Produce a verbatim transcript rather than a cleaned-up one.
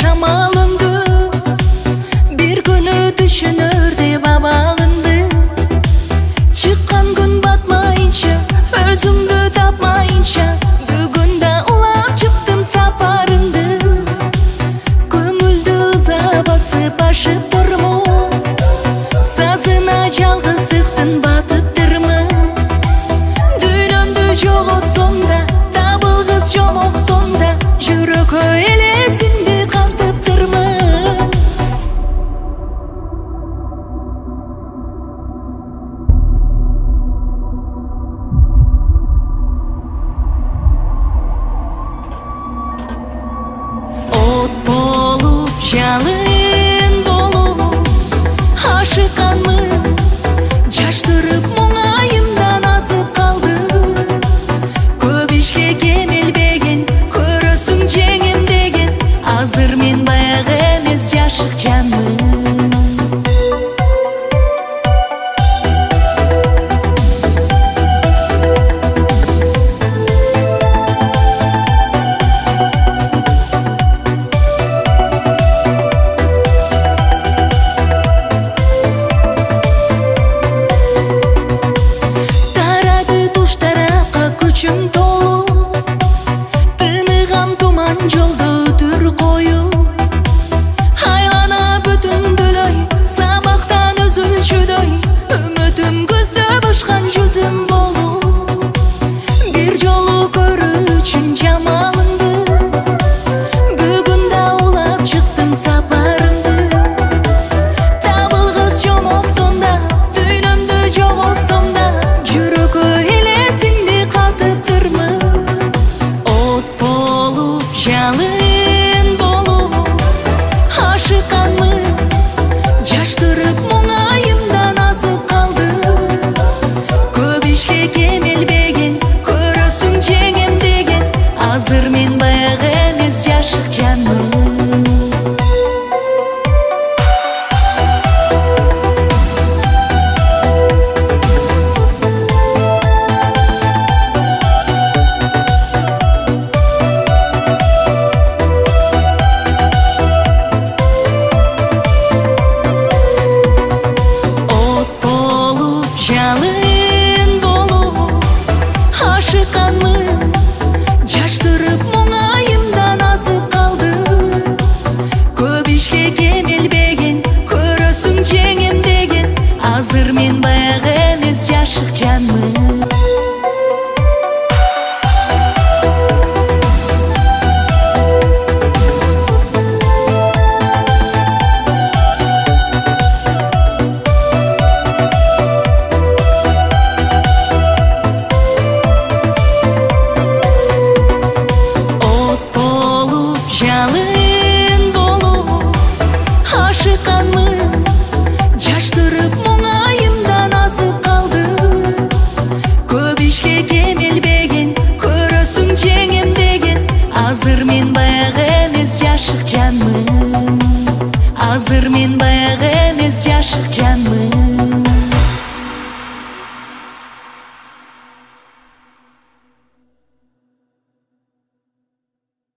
шамалымды, bir күні түшінір деп абалымды. Шыққан күн батмайынша, өзімді тапмайынша, бүгінде улап шықтым сапарымды. Көңілді ыза басып ашып тұрмын, сазына жалғыздықтың батып тұрмын. Дүниемді жоғалтсам да, табылғыз жомоқтонда, жүрек елесінде қалтып тұрмын. От болып, жалын болып, ашыққанмын, жаштырып мұңайымдан азып қалды. Көп ішке кемелбеген, көресің жеңем деген, азыр мен баяғы емес жашық жанмын. Күшім толу, тынығам тұман жолды түр қою. Айлана бүтін дүлөй, сабақтан үзілшүдөй, үмітім күздіп ұшқан жүзім болу. Bir жолу көру үшін жамалыңды, бүгінде улап шықтым сапарымды. Табылғыз жомоқтонда, дүниемді жоғалтсам да, жүрек елесінде қалтып тұрмын. От болып, жалын болып, ашыққанмын, жаштырып мұңайымдан азып қалды. Көп ішке кемелбеген, көресің жеңем деген, азыр мен баяғы емес жашық жанмын. Жалын болып, ашыққанмын, жаштырып мұңайымдан азып қалды. Көп ішке кемелбеген, көресің жеңем деген, азыр мен баяғы емес жашық жанмын. Жалын болып, ашыққанмын, жаштырып мұңайымдан азып қалды. Көп ішке кемелбеген, көресің жеңем деген, азыр мен баяғы емес жашық жанмын. Азыр мен баяғы емес жашық жанмын.